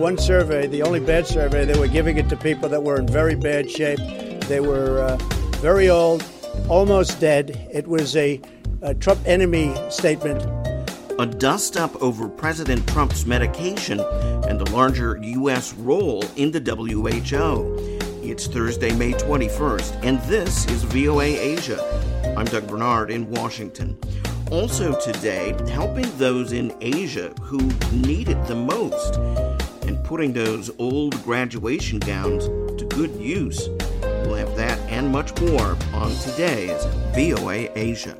one survey, the only bad survey, they were giving it to people that were in very bad shape. They were very old, almost dead. It was a Trump enemy statement. A dust-up over President Trump's medication and the larger U.S. role in the WHO. It's Thursday, May 21st, and this is VOA Asia. I'm Doug Bernard in Washington. Also today, helping those in Asia who need it the most and putting those old graduation gowns to good use. We'll have that and much more on today's VOA Asia.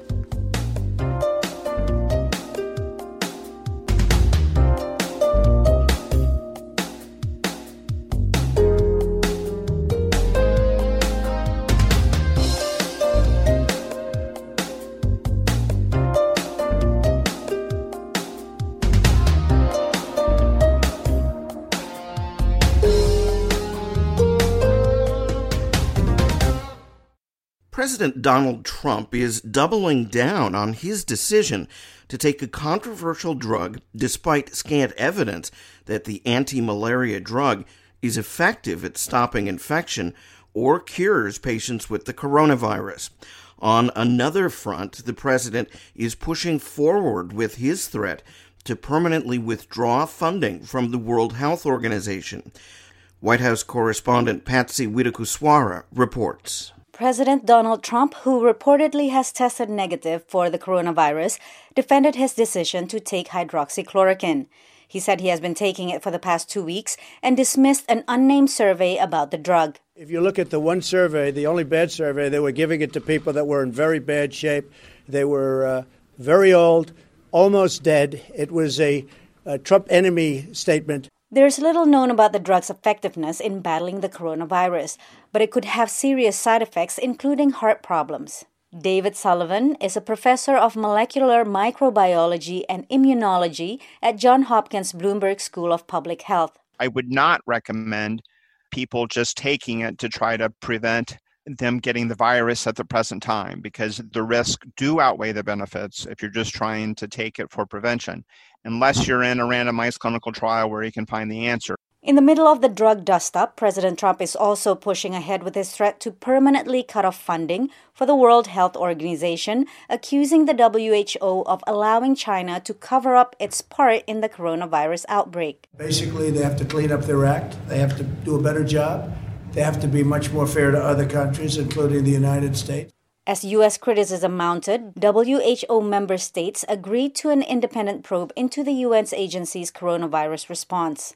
President Donald Trump is doubling down on his decision to take a controversial drug despite scant evidence that the anti-malaria drug is effective at stopping infection or cures patients with the coronavirus. On another front, the president is pushing forward with his threat to permanently withdraw funding from the World Health Organization. White House correspondent Patsy Widakuswara reports. President Donald Trump, who reportedly has tested negative for the coronavirus, defended his decision to take hydroxychloroquine. He said he has been taking it for the past 2 weeks and dismissed an unnamed survey about the drug. If you look at the one survey, the only bad survey, they were giving it to people that were in very bad shape. They were very old, almost dead. It was a Trump enemy statement. There's little known about the drug's effectiveness in battling the coronavirus, but it could have serious side effects, including heart problems. David Sullivan is a professor of molecular microbiology and immunology at Johns Hopkins Bloomberg School of Public Health. I would not recommend people just taking it to try to prevent them getting the virus at the present time, because the risks do outweigh the benefits if you're just trying to take it for prevention, unless you're in a randomized clinical trial where you can find the answer. In the middle of the drug dust-up, President Trump is also pushing ahead with his threat to permanently cut off funding for the World Health Organization, accusing the WHO of allowing China to cover up its part in the coronavirus outbreak. Basically, they have to clean up their act. They have to do a better job. They have to be much more fair to other countries, including the United States. As U.S. criticism mounted, WHO member states agreed to an independent probe into the UN's agency's coronavirus response.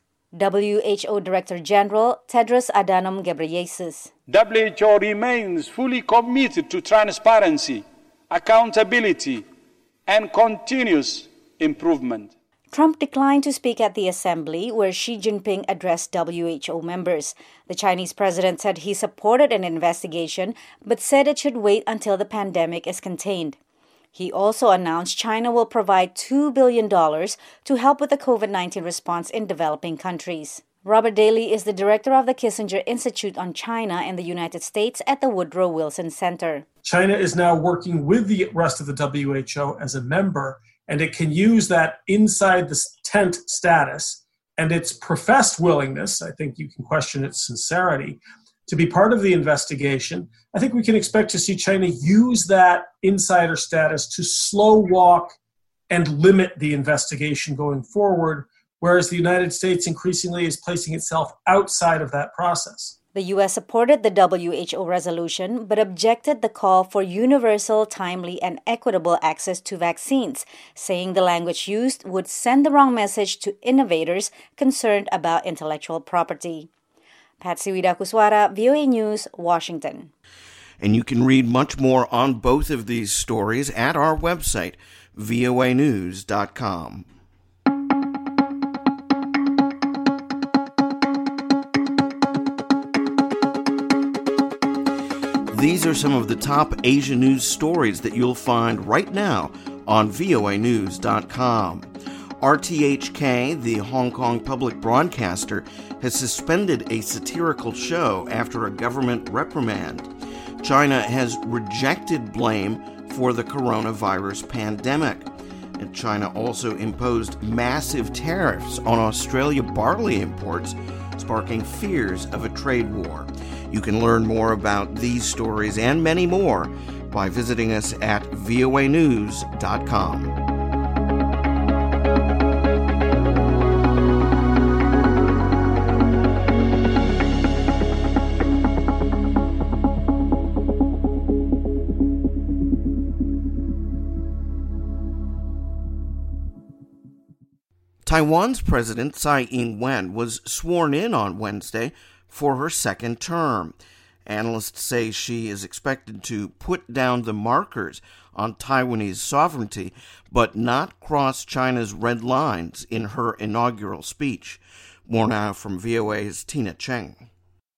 WHO Director General Tedros Adhanom Ghebreyesus. WHO remains fully committed to transparency, accountability, and continuous improvement. Trump declined to speak at the assembly where Xi Jinping addressed WHO members. The Chinese president said he supported an investigation, but said it should wait until the pandemic is contained. He also announced China will provide $2 billion to help with the COVID-19 response in developing countries. Robert Daly is the director of the Kissinger Institute on China in the United States at the Woodrow Wilson Center. China is now working with the rest of the WHO as a member, and it can use that inside the tent status and its professed willingness, I think you can question its sincerity, to be part of the investigation. I think we can expect to see China use that insider status to slow walk and limit the investigation going forward, whereas the United States increasingly is placing itself outside of that process. The U.S. supported the WHO resolution, but objected the call for universal, timely, and equitable access to vaccines, saying the language used would send the wrong message to innovators concerned about intellectual property. Patsy Widakuswara, VOA News, Washington. And you can read much more on both of these stories at our website, voanews.com. These are some of the top Asia news stories that you'll find right now on voanews.com. RTHK, the Hong Kong public broadcaster, has suspended a satirical show after a government reprimand. China has rejected blame for the coronavirus pandemic. And China also imposed massive tariffs on Australia barley imports, sparking fears of a trade war. You can learn more about these stories and many more by visiting us at voanews.com. Taiwan's President Tsai Ing-wen was sworn in on Wednesday for her second term. Analysts say she is expected to put down the markers on Taiwanese sovereignty, but not cross China's red lines in her inaugural speech. More now from VOA's Tina Cheng.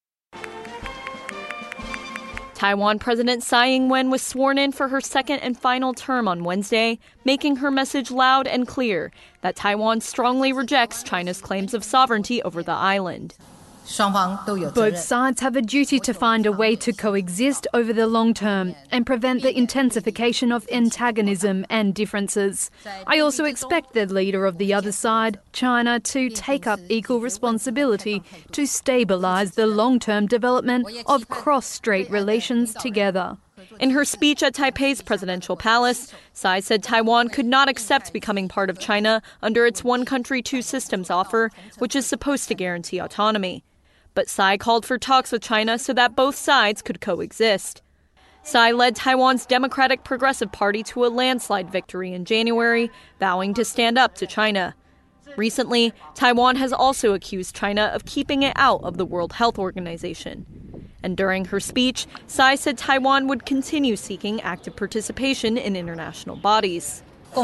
Taiwan President Tsai Ing-wen was sworn in for her second and final term on Wednesday, making her message loud and clear that Taiwan strongly rejects China's claims of sovereignty over the island. Both sides have a duty to find a way to coexist over the long term and prevent the intensification of antagonism and differences. I also expect the leader of the other side, China, to take up equal responsibility to stabilize the long-term development of cross-strait relations together. In her speech at Taipei's presidential palace, Tsai said Taiwan could not accept becoming part of China under its one country, two systems offer, which is supposed to guarantee autonomy. But Tsai called for talks with China so that both sides could coexist. Tsai led Taiwan's Democratic Progressive Party to a landslide victory in January, vowing to stand up to China. Recently, Taiwan has also accused China of keeping it out of the World Health Organization. And during her speech, Tsai said Taiwan would continue seeking active participation in international bodies.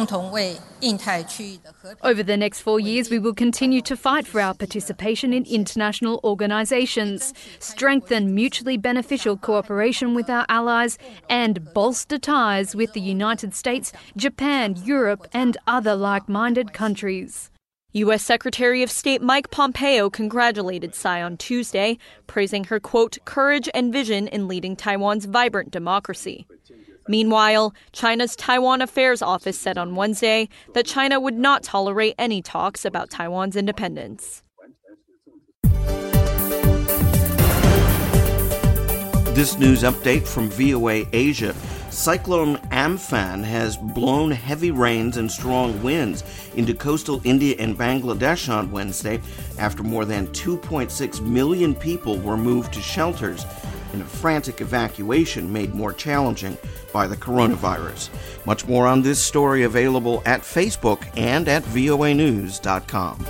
Over the next 4 years, we will continue to fight for our participation in international organizations, strengthen mutually beneficial cooperation with our allies, and bolster ties with the United States, Japan, Europe, and other like-minded countries. U.S. Secretary of State Mike Pompeo congratulated Tsai on Tuesday, praising her, quote, courage and vision in leading Taiwan's vibrant democracy. Meanwhile, China's Taiwan Affairs Office said on Wednesday that China would not tolerate any talks about Taiwan's independence. This news update from VOA Asia. Cyclone Amphan has blown heavy rains and strong winds into coastal India and Bangladesh on Wednesday after more than 2.6 million people were moved to shelters in a frantic evacuation made more challenging by the coronavirus. Much more on this story available at Facebook and at voanews.com.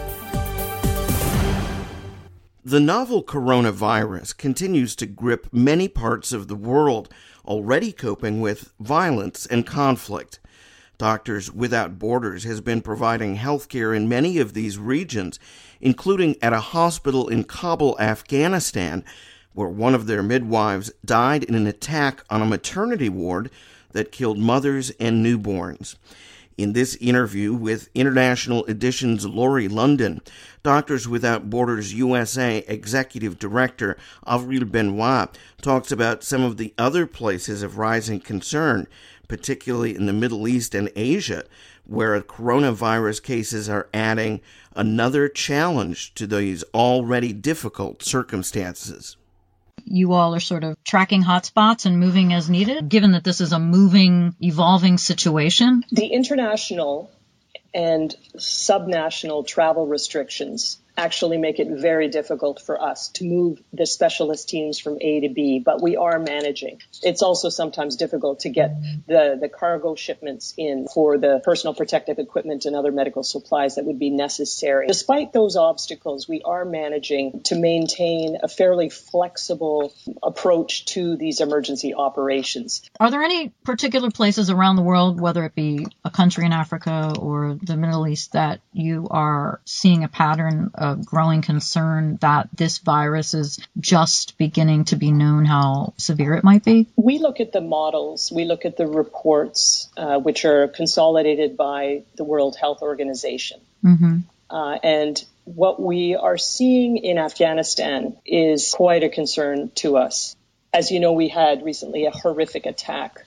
The novel coronavirus continues to grip many parts of the world, already coping with violence and conflict. Doctors Without Borders has been providing health care in many of these regions, including at a hospital in Kabul, Afghanistan, where one of their midwives died in an attack on a maternity ward that killed mothers and newborns. In this interview with International Edition's Laurie London, Doctors Without Borders USA Executive Director Avril Benoit talks about some of the other places of rising concern, particularly in the Middle East and Asia, where coronavirus cases are adding another challenge to these already difficult circumstances. You all are sort of tracking hotspots and moving as needed, given that this is a moving, evolving situation? The international and subnational travel restrictions actually make it very difficult for us to move the specialist teams from A to B, but we are managing. It's also sometimes difficult to get the cargo shipments in for the personal protective equipment and other medical supplies that would be necessary. Despite those obstacles, we are managing to maintain a fairly flexible approach to these emergency operations. Are there any particular places around the world, whether it be a country in Africa or the Middle East, that you are seeing a pattern of growing concern that this virus is just beginning to be known how severe it might be? We look at the models, we look at the reports, which are consolidated by the World Health Organization. Mm-hmm. And what we are seeing in Afghanistan is quite a concern to us. As you know, we had recently a horrific attack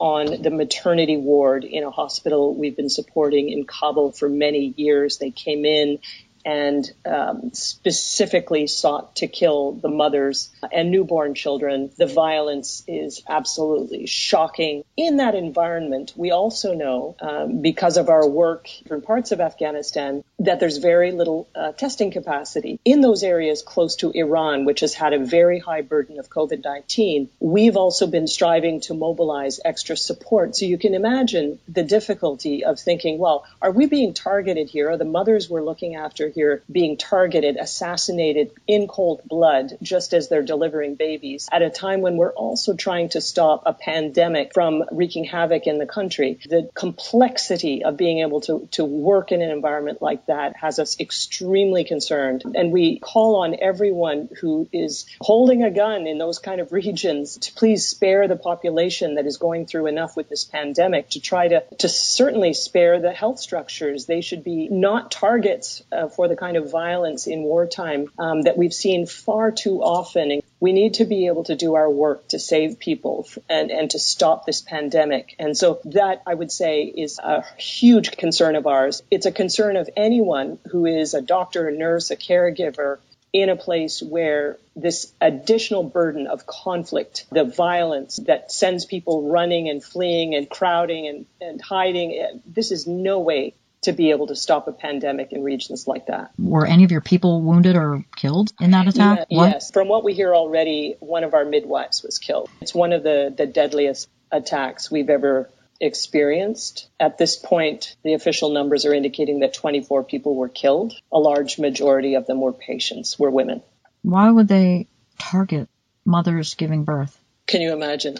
on the maternity ward in a hospital we've been supporting in Kabul for many years. They came in and specifically sought to kill the mothers and newborn children. The violence is absolutely shocking. In that environment, we also know, because of our work in parts of Afghanistan, that there's very little testing capacity. In those areas close to Iran, which has had a very high burden of COVID-19, we've also been striving to mobilize extra support. So you can imagine the difficulty of thinking, well, are we being targeted here? Are the mothers we're looking after here being targeted, assassinated in cold blood, just as they're delivering babies, at a time when we're also trying to stop a pandemic from wreaking havoc in the country? The complexity of being able to work in an environment like that has us extremely concerned. And we call on everyone who is holding a gun in those kind of regions to please spare the population that is going through enough with this pandemic, to try to certainly spare the health structures. They should be not targets for the kind of violence in wartime that we've seen far too often. And we need to be able to do our work to save people and to stop this pandemic. And so that, I would say, is a huge concern of ours. It's a concern of anyone who is a doctor, a nurse, a caregiver in a place where this additional burden of conflict, the violence that sends people running and fleeing and crowding and hiding, this is no way to be able to stop a pandemic in regions like that. Were any of your people wounded or killed in that attack? Yes. From what we hear already, one of our midwives was killed. It's one of the deadliest attacks we've ever experienced. At this point, the official numbers are indicating that 24 people were killed. A large majority of them were patients, were women. Why would they target mothers giving birth? Can you imagine?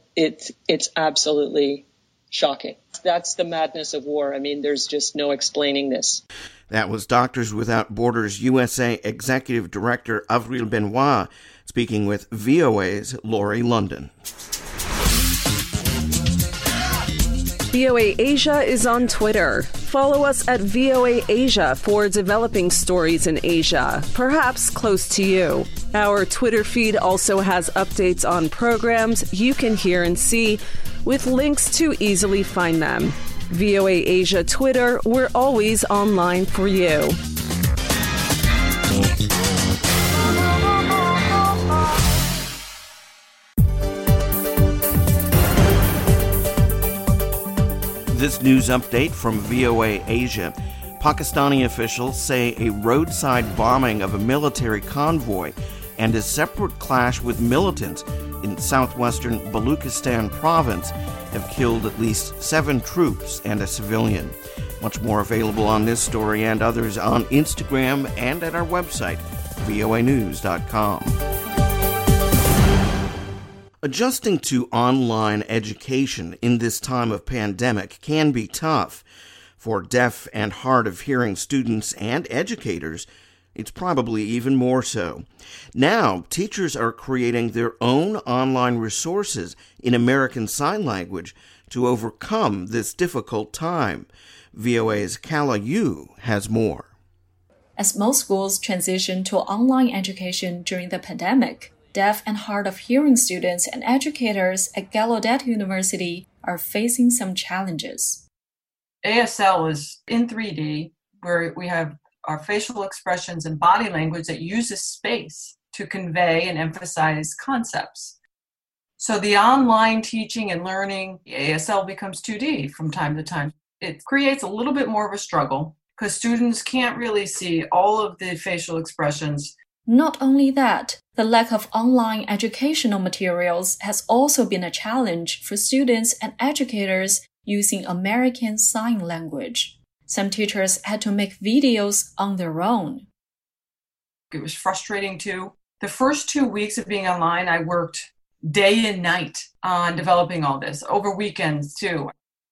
It's absolutely shocking. That's the madness of war. I mean, there's just no explaining this. That was Doctors Without Borders USA Executive Director Avril Benoit speaking with VOA's Laurie London. VOA Asia is on Twitter. Follow us at VOA Asia for developing stories in Asia, perhaps close to you. Our Twitter feed also has updates on programs you can hear and see, with links to easily find them. VOA Asia Twitter, we're always online for you. This news update from VOA Asia. Pakistani officials say a roadside bombing of a military convoy and a separate clash with militants in southwestern Baluchistan province have killed at least 7 troops and a civilian. Much more available on this story and others on Instagram and at our website, voanews.com. Adjusting to online education in this time of pandemic can be tough. For deaf and hard of hearing students and educators, it's probably even more so. Now, teachers are creating their own online resources in American Sign Language to overcome this difficult time. VOA's Kala Yu has more. As most schools transition to online education during the pandemic, deaf and hard of hearing students and educators at Gallaudet University are facing some challenges. ASL is in 3D, where we have our facial expressions and body language that uses space to convey and emphasize concepts. So the online teaching and learning, ASL becomes 2D from time to time. It creates a little bit more of a struggle because students can't really see all of the facial expressions. Not only that, the lack of online educational materials has also been a challenge for students and educators using American Sign Language. Some teachers had to make videos on their own. It was frustrating too. The first 2 weeks of being online, I worked day and night on developing all this, over weekends too.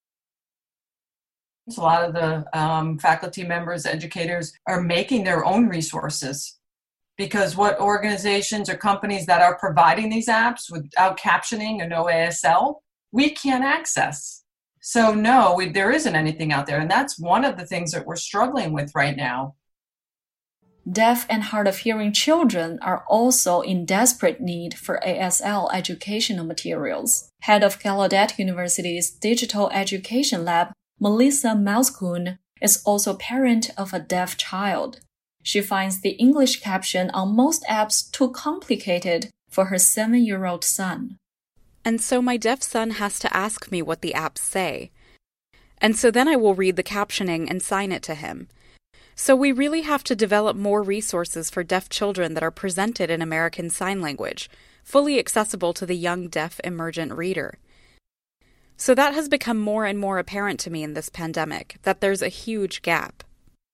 A lot of the faculty members, educators are making their own resources because what organizations or companies that are providing these apps without captioning or no ASL, we can't access. So no, there isn't anything out there. And that's one of the things that we're struggling with right now. deaf and hard of hearing children are also in desperate need for ASL educational materials. Head of Gallaudet University's Digital Education Lab, Melissa Malskoon, is also parent of a deaf child. She finds the English caption on most apps too complicated for her 7-year-old son. And so my deaf son has to ask me what the apps say. And so then I will read the captioning and sign it to him. So we really have to develop more resources for deaf children that are presented in American Sign Language, fully accessible to the young deaf emergent reader. So that has become more and more apparent to me in this pandemic, that there's a huge gap.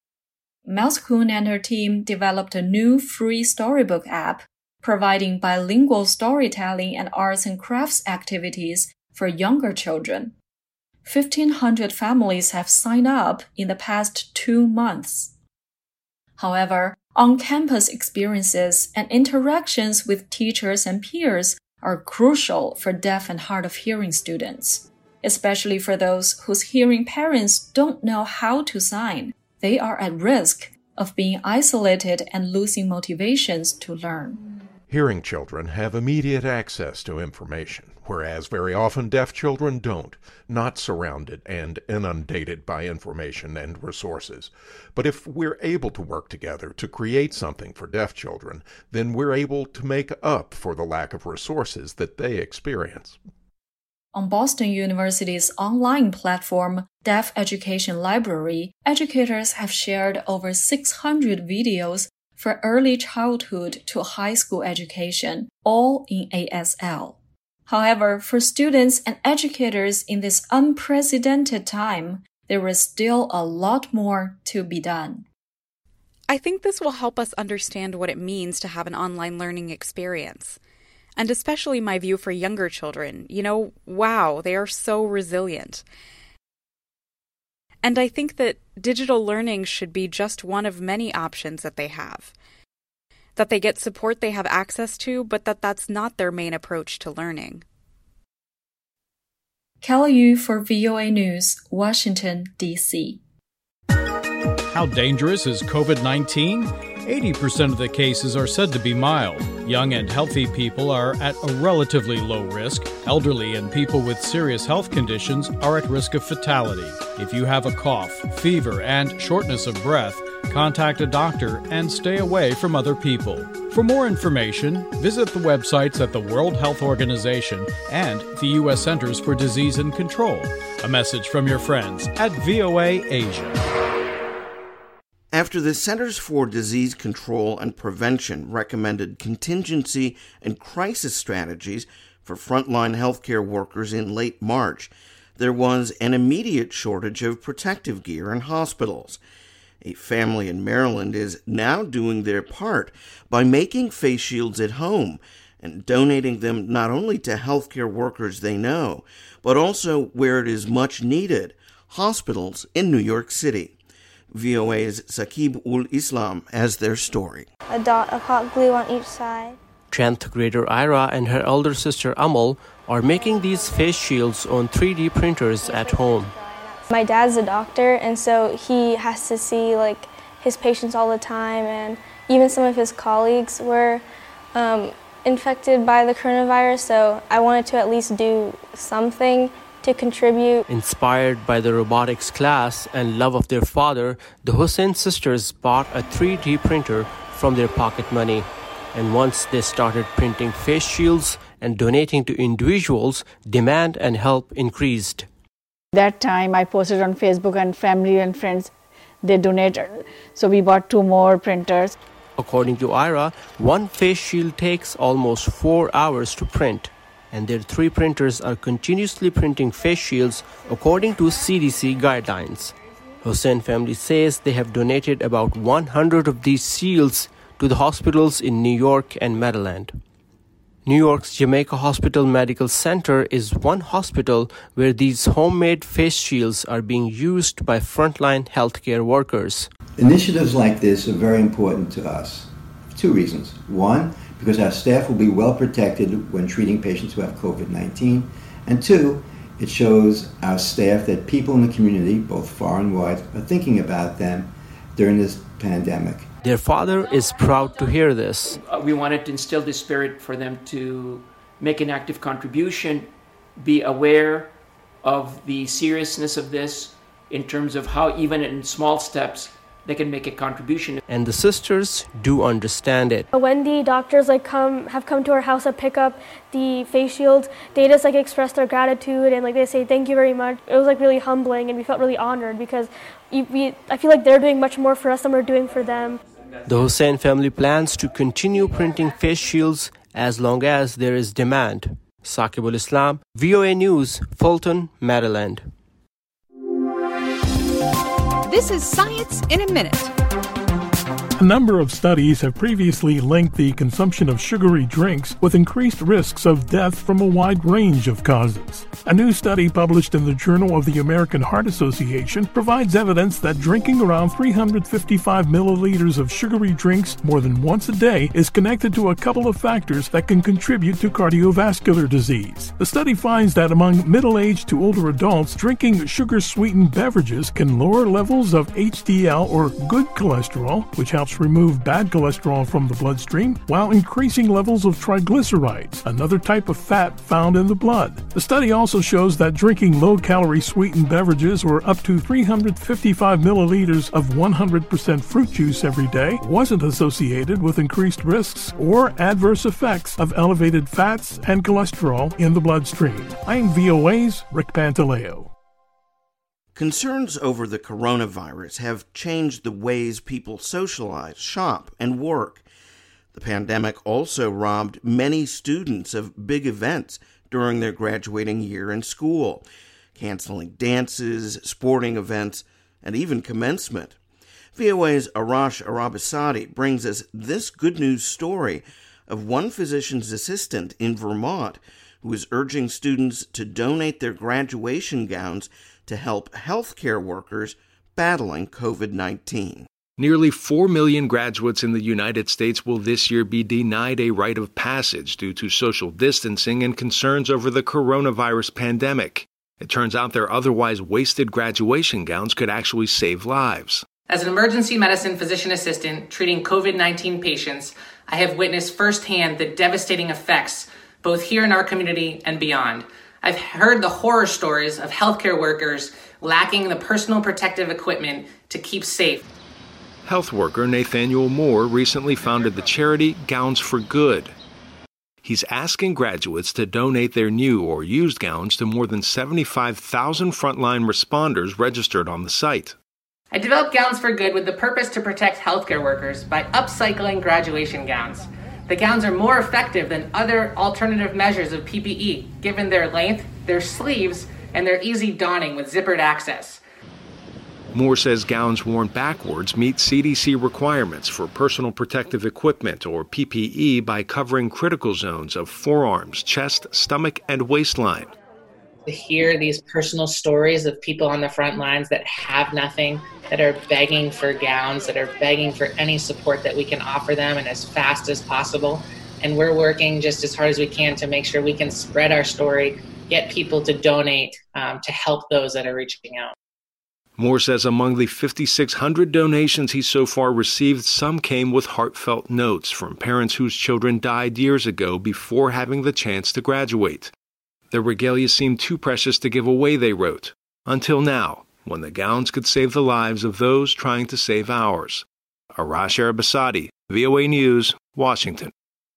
Malskoon and her team developed a new free storybook app, providing bilingual storytelling and arts and crafts activities for younger children. 1,500 families have signed up in the past 2 months. However, on-campus experiences and interactions with teachers and peers are crucial for deaf and hard of hearing students, especially for those whose hearing parents don't know how to sign. They are at risk of being isolated and losing motivations to learn. Hearing children have immediate access to information, whereas very often deaf children don't, not surrounded and inundated by information and resources. But if we're able to work together to create something for deaf children, then we're able to make up for the lack of resources that they experience. On Boston University's online platform, Deaf Education Library, educators have shared over 600 videos for early childhood to high school education, all in ASL. However, for students and educators in this unprecedented time, there is still a lot more to be done. I think this will help us understand what it means to have an online learning experience. And especially my view for younger children. Wow, they are so resilient. And I think that digital learning should be just one of many options that they have. That they get support they have access to, but that's not their main approach to learning. Kelly Yu for VOA News, Washington, D.C. How dangerous is COVID-19? 80% of the cases are said to be mild. Young and healthy people are at a relatively low risk. Elderly and people with serious health conditions are at risk of fatality. If you have a cough, fever, and shortness of breath, contact a doctor and stay away from other people. For more information, visit the websites at the World Health Organization and the U.S. Centers for Disease and Control. A message from your friends at VOA Asia. After the Centers for Disease Control and Prevention recommended contingency and crisis strategies for frontline healthcare workers in late March, there was an immediate shortage of protective gear in hospitals. A family in Maryland is now doing their part by making face shields at home and donating them not only to healthcare workers they know, but also where it is much needed, hospitals in New York City. VOA's Saqib-ul-Islam has their story. A dot of hot glue on each side. 10th grader Ira and her elder sister Amal are making these face shields on 3D printers at home. My dad's a doctor, and so he has to see his patients all the time, and even some of his colleagues were infected by the coronavirus, so I wanted to at least do something to contribute. Inspired by the robotics class and love of their father, the Hussein sisters bought a 3D printer from their pocket money. And once they started printing face shields and donating to individuals, demand and help increased. That time I posted on Facebook, and family and friends, they donated. So we bought 2 more printers. According to Ira, one face shield takes almost 4 hours to print. And their 3 printers are continuously printing face shields according to CDC guidelines. Hussein family says they have donated about 100 of these shields to the hospitals in New York and Maryland. New York's Jamaica Hospital Medical Center is one hospital where these homemade face shields are being used by frontline healthcare workers. Initiatives like this are very important to us for 2 reasons. One, because our staff will be well protected when treating patients who have COVID-19. And 2, it shows our staff that people in the community, both far and wide, are thinking about them during this pandemic. Their father is proud to hear this. We wanted to instill this spirit for them to make an active contribution, be aware of the seriousness of this in terms of how even in small steps they can make a contribution. And the sisters do understand it. When the doctors have come to our house to pick up the face shields, they just express their gratitude and they say thank you very much. It was really humbling, and we felt really honored because I feel like they're doing much more for us than we're doing for them. The Hussein family plans to continue printing face shields as long as there is demand. Saqibul Islam, VOA News, Fulton, Maryland. This is Science in a Minute. A number of studies have previously linked the consumption of sugary drinks with increased risks of death from a wide range of causes. A new study published in the Journal of the American Heart Association provides evidence that drinking around 355 milliliters of sugary drinks more than once a day is connected to a couple of factors that can contribute to cardiovascular disease. The study finds that among middle-aged to older adults, drinking sugar-sweetened beverages can lower levels of HDL or good cholesterol, which helps remove bad cholesterol from the bloodstream, while increasing levels of triglycerides, another type of fat found in the blood. The study also shows that drinking low-calorie sweetened beverages or up to 355 milliliters of 100% fruit juice every day wasn't associated with increased risks or adverse effects of elevated fats and cholesterol in the bloodstream. I'm VOA's Rick Pantaleo. Concerns over the coronavirus have changed the ways people socialize, shop, and work. The pandemic also robbed many students of big events during their graduating year in school, canceling dances, sporting events, and even commencement. VOA's Arash Arabasadi brings us this good news story of one physician's assistant in Vermont who is urging students to donate their graduation gowns to help healthcare workers battling COVID-19. Nearly 4 million graduates in the United States will this year be denied a rite of passage due to social distancing and concerns over the coronavirus pandemic. It turns out their otherwise wasted graduation gowns could actually save lives. As an emergency medicine physician assistant treating COVID-19 patients, I have witnessed firsthand the devastating effects both here in our community and beyond. I've heard the horror stories of healthcare workers lacking the personal protective equipment to keep safe. Health worker Nathaniel Moore recently founded the charity Gowns for Good. He's asking graduates to donate their new or used gowns to more than 75,000 frontline responders registered on the site. I developed Gowns for Good with the purpose to protect healthcare workers by upcycling graduation gowns. The gowns are more effective than other alternative measures of PPE, given their length, their sleeves, and their easy donning with zippered access. Moore says gowns worn backwards meet CDC requirements for personal protective equipment, or PPE, by covering critical zones of forearms, chest, stomach, and waistline. To hear these personal stories of people on the front lines that have nothing, that are begging for gowns, that are begging for any support that we can offer them and as fast as possible. And we're working just as hard as we can to make sure we can spread our story, get people to donate to help those that are reaching out. Moore says among the 5,600 donations he so far received, some came with heartfelt notes from parents whose children died years ago before having the chance to graduate. Their regalia seemed too precious to give away, they wrote, until now, when the gowns could save the lives of those trying to save ours. Arash Arabasadi, VOA News, Washington.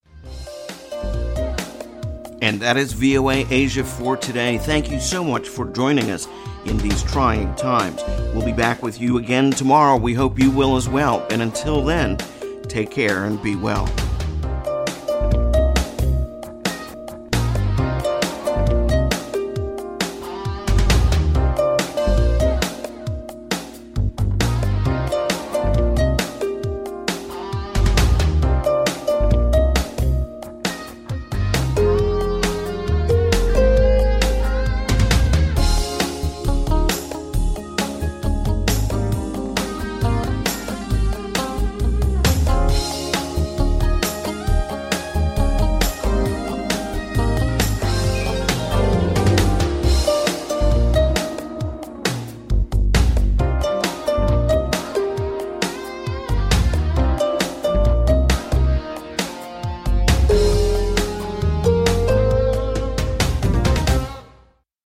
And that is VOA Asia for today. Thank you so much for joining us in these trying times. We'll be back with you again tomorrow. We hope you will as well. And until then, take care and be well.